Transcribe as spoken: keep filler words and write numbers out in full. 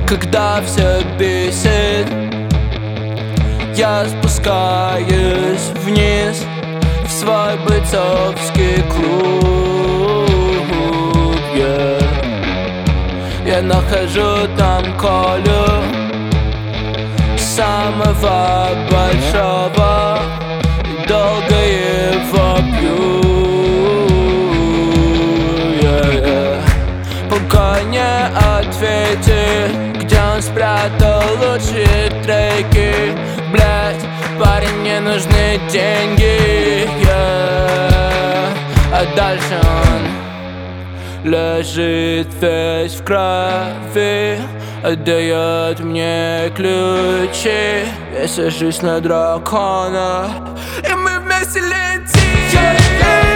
Когда все бесит, я спускаюсь вниз в свой бойцовский клуб, yeah. Я нахожу там Колю, самого большого, и долго его пью, yeah, yeah. Пока не ответит, где он спрятал лучшие треки. Блять, парень, мне нужны деньги, yeah. А дальше он лежит весь в крови, отдает мне ключи. Я сажусь на дракона, и мы вместе летим, yeah, yeah.